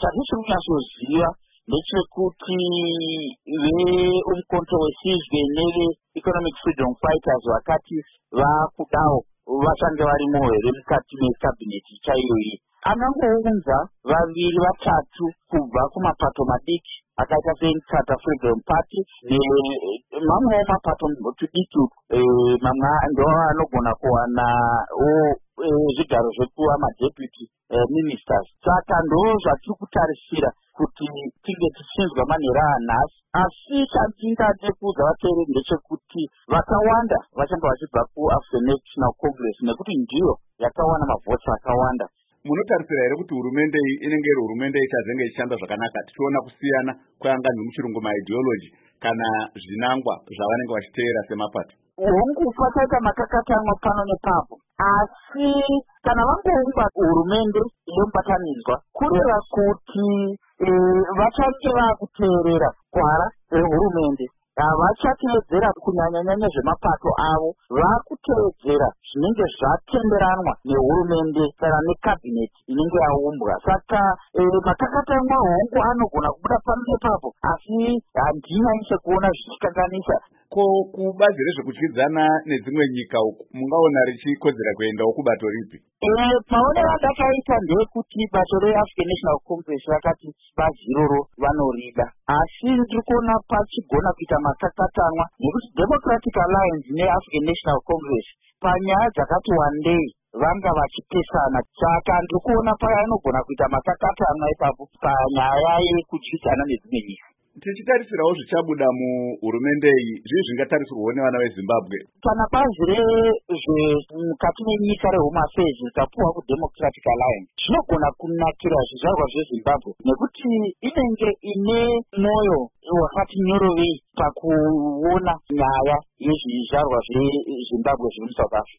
chandisiri kunyatsoziva ndechekuti veumukonto wesizwe neve-economic freedom fighters vakati vakudawo vachange varimo here mukati mekabhineti chaiyo iyi. Anangounza vaviri vatatu kubva kumapato madiki akaita seMukata Freedom Party nemamwewo mapato tudiki mamwe ndo anogona kuwana zvigaro zvekuva madeputy ministers. Saka ndo zvatiri kutarisira kuti tinge tichinzwa manhero anhasi, asi chatingade kuudza vateereri ndechekuti vakawanda vachange vachibva kuAfrican National Congress nekuti ndiyo yakawana mavhotsi akawanda. Munotarisira here kuti hurumende iyi inenge iri hurumende ichazenge ichishanda zvakanaka, tichiona kusiyana kwaanganzi muchirungu maideology kana zvinangwa zvavanenge vachiteera semapato? Hongu pachaita makakatanwa pano nepapo, asi kana vangoumba hurumende inobatanidzwa kureva kuti vachange vakuteerera gwara rehurumende, havachateedzera kunyanyanyanya zvemapato avo, vakuteedzera zvinenge zvatenderanwa nehurumende kana nekabhineti inenge yaumbwa. Saka makakatanwa hongu anogona kubuda pano nepapo, asi handinyanise kuona zvichikanganisa. Ko kubazi rezvekudyidzana nedzimwe nyika uku mungaona richikodzera kuendawo kubato ripi? Maonero andakaita ndeyekuti bato reAfrican National Congress vakati bazi iroro vanorida, asi ndiri kuona pachigona kuita makakatanwa nekuti Democratic Alliance neAfrican National Congress panyaya dzakati wandei vanga vachipesana. Saka ndiri kuona paanogona kuita makakatanwa ipapo panyaya yekudyidzana nedzimwe nyika. Tichitarisirawo zvichabuda muhurumende iyi, zvii zvingatarisirwawo nevana veZimbabwe? Kana bazi rezvemukati menyika reHome Affairs rikapuwa kuDemocratic Alliance, zvinogona kunakira zvizvarwa zveZimbabwe nekuti inenge ine mwoyo wakati nyorovei pakuona nyaya yezvizvarwa zveZimbabwe zviri muSouth Africa.